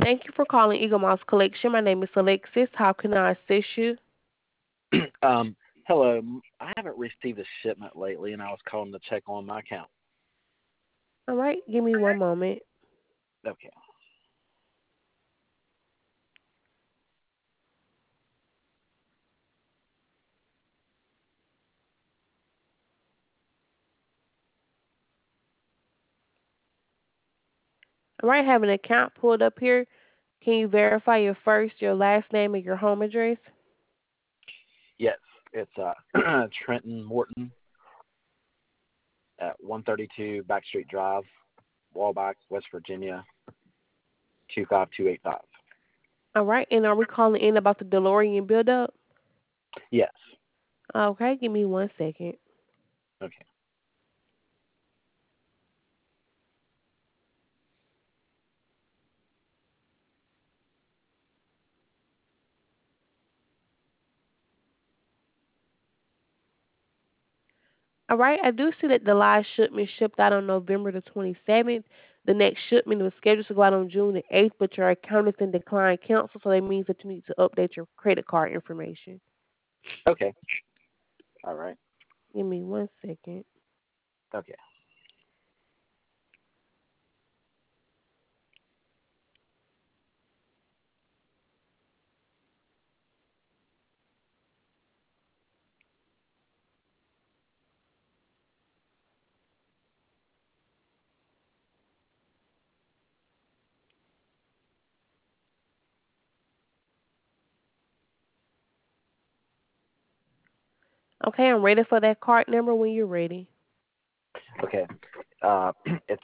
Thank you for calling Eagle Mouse Collection. My name is Alexis. How can I assist you? um, Hello. I haven't received a shipment lately, and I was calling to check on my account. All right, give me one moment. Okay. All right, I have an account pulled up here. Can you verify your first, your last name, and your home address? Yes, it's Trenton Morton at 132 Backstreet Drive, Wallback, West Virginia 25285. All right, and are we calling in about the DeLorean buildup? Yes. Okay, give me 1 second. Okay. All right, I do see that the last shipment shipped out on November the 27th. The next shipment was scheduled to go out on June the 8th, but your account is in decline cancel, so that means that you need to update your credit card information. Okay. All right. Give me 1 second. Okay. Okay, I'm ready for that card number when you're ready. Okay. Uh, it's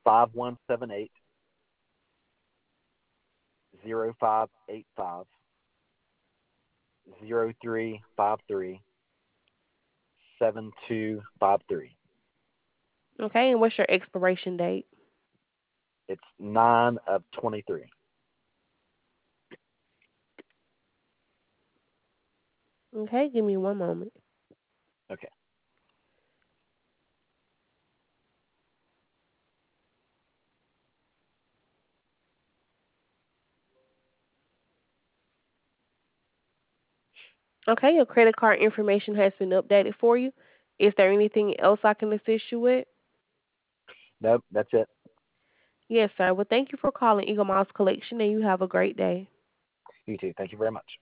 5178 0353 7253. Okay, and what's your expiration date? It's 9 of 23. Okay, give me one moment. Okay. Okay, your credit card information has been updated for you. Is there anything else I can assist you with? Nope, that's it. Yes, sir. Well, thank you for calling Eagle Mouse Collection, and you have a great day. You too. Thank you very much.